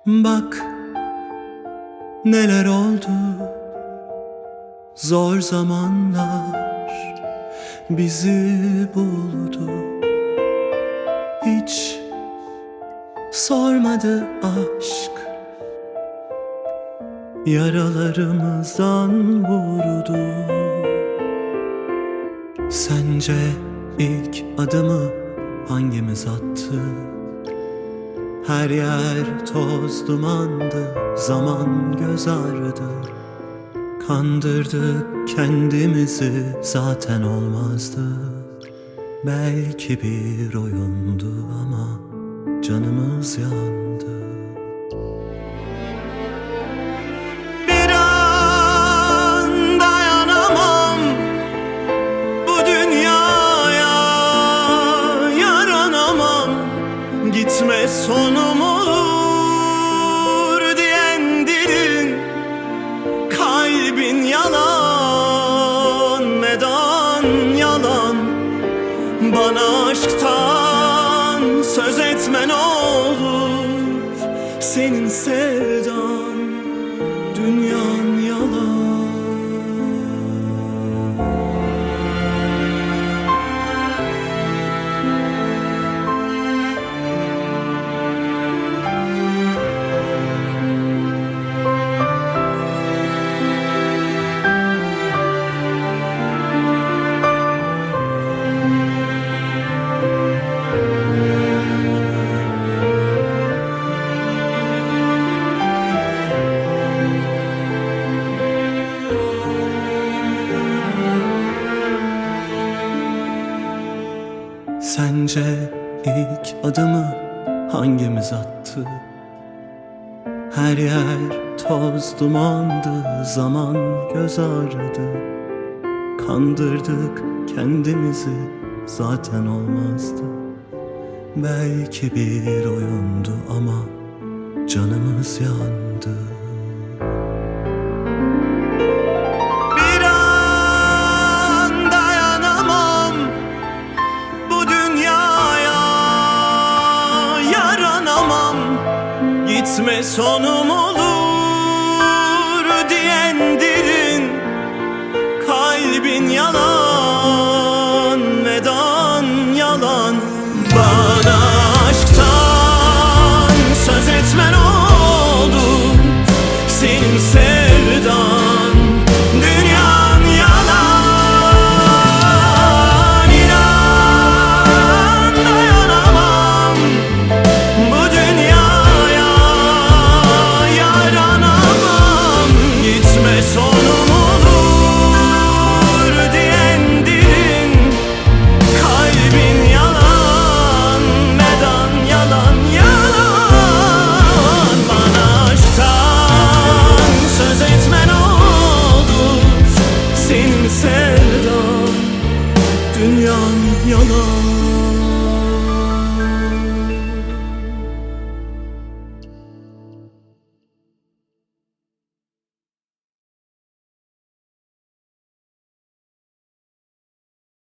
Bak neler oldu, zor zamanlar bizi buldu. Hiç sormadı aşk, yaralarımızdan vurdu. Sence ilk adımı hangimiz attı? Her yer toz dumandı, zaman göz ağrıdı. Kandırdık kendimizi, zaten olmazdı. Belki bir oyundu ama canımız yandı. Bir an dayanamam bu dünyaya, yaranamam. Gitme sonum olur diyen dilin, kalbin yalan, medan yalan. Bana aşktan söz etme ne olur, senin sevdan, dünyan yalan. Sence ilk adımı hangimiz attı? Her yer toz dumandı, zaman göz ağrıdı. Kandırdık kendimizi, zaten olmazdı. Belki bir oyundu ama canımız yandı. Gitme sonum